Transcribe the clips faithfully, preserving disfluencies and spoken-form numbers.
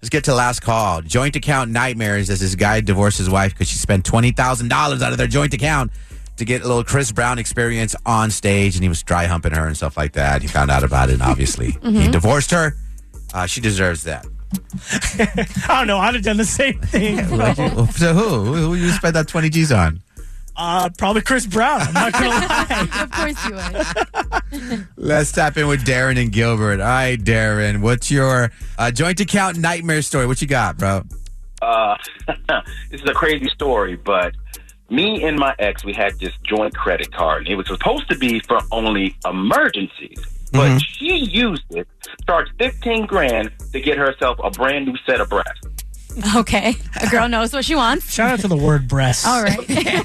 Let's get to the last call. Joint account nightmares as this guy divorced his wife because she spent twenty thousand dollars out of their joint account to get a little Chris Brown experience on stage, and he was dry humping her and stuff like that. He found out about it, and obviously mm-hmm. he divorced her. Uh, she deserves that. I don't know. I'd have done the same thing. So who? Who you spend that twenty G's on? Uh, probably Chris Brown. I'm not going to lie. Of course you would. Let's tap in with Darren and Gilbert. All right, Darren, what's your uh, joint account nightmare story? What you got, bro? Uh, this is a crazy story, but me and my ex, we had this joint credit card. It was supposed to be for only emergencies, but mm-hmm. she used it, charged fifteen grand to get herself a brand new set of breasts. Okay. A girl knows what she wants. Shout out to the word breast. All right.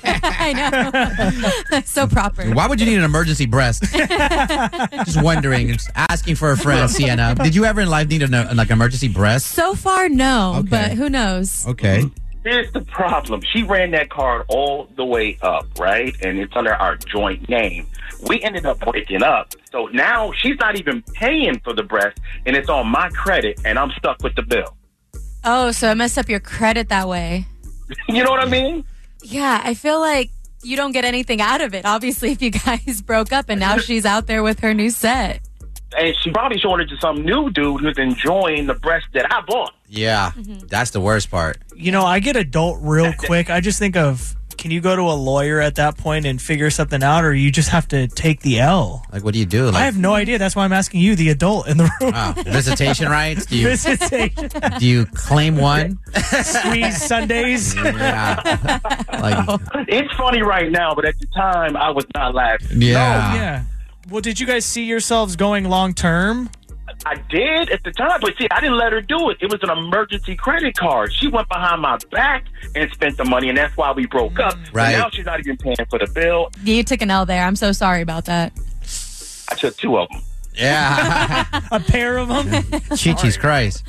I know. So proper. Why would you need an emergency breast? Just wondering. Just asking for a friend, Sienna. Did you ever in life need a like emergency breast? So far, no. Okay. But who knows? Okay. Here's the problem. She ran that card all the way up, right? And it's under our joint name. We ended up breaking up. So now she's not even paying for the breast, and it's on my credit, and I'm stuck with the bill. Oh, so it messed up your credit that way. You know what I mean? Yeah, I feel like you don't get anything out of it. Obviously, if you guys broke up and now she's out there with her new set. And she probably showed it to some new dude who's enjoying the breast that I bought. Yeah, mm-hmm. That's the worst part. You know, I get adult real quick. I just think of, can you go to a lawyer at that point and figure something out, or you just have to take the L? Like, what do you do? Like, I have no idea. That's why I'm asking you, the adult in the room. Oh, visitation rights? Do you, visitation. Do you claim one? Squeeze Sundays? Yeah. Like, it's funny right now, but at the time, I was not laughing. Yeah. No, yeah. Well, did you guys see yourselves going long term? I did at the time, but see, I didn't let her do it. It was an emergency credit card. She went behind my back and spent the money, and that's why we broke up. Right. So now she's not even paying for the bill. You took an L there. I'm so sorry about that. I took two of them. Yeah. A pair of them? Chi-Chi's Christ.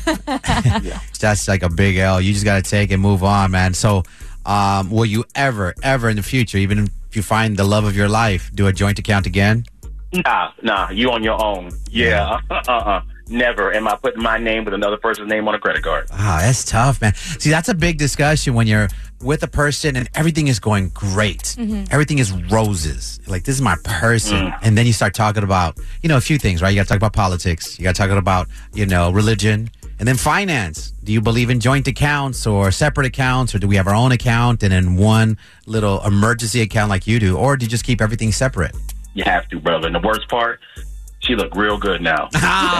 Yeah. That's like a big L. You just got to take and move on, man. So, um, will you ever, ever in the future, even if you find the love of your life, do a joint account again? Nah, nah, you on your own. Yeah, uh-uh. Never am I putting my name with another person's name on a credit card. Ah, that's tough, man. See, that's a big discussion when you're with a person and everything is going great. Mm-hmm. Everything is roses. Like, this is my person. Mm. And then you start talking about, you know, a few things, right? You got to talk about politics. You got to talk about, you know, religion. And then finance. Do you believe in joint accounts or separate accounts, or do we have our own account and then one little emergency account like you do? Or do you just keep everything separate? You have to, brother. And the worst part, she look real good now.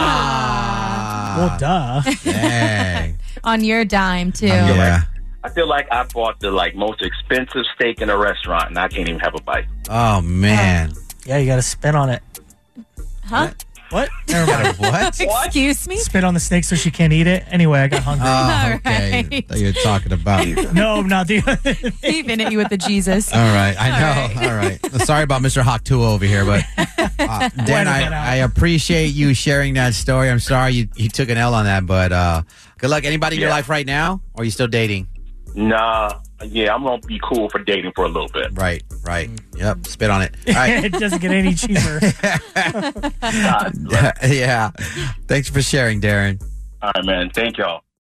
Ah. Well, duh. Dang. On your dime, too. Um, yeah. I feel like I bought the like most expensive steak in a restaurant, and I can't even have a bite. Oh, man. Yeah, you got to spit on it. Huh? What? What? Never mind. What? Excuse me? Spit on the snake so she can't eat it? Anyway, I got hungry. Oh, okay. All I right. thought you were talking about. No, I'm not the Even at you with the Jesus. All right. I know. All right. All right. Sorry about Mister Hawk two over here, but uh, Dan, I, I appreciate you sharing that story. I'm sorry you, you took an L on that, but uh, good luck. Anybody in Yeah. your life right now, or are you still dating? Nah, yeah, I'm gonna be cool for dating for a little bit. Right, right. Yep, spit on it. All right. It doesn't get any cheaper. Uh, Yeah. Thanks for sharing, Darren. all right, man. Thank y'all.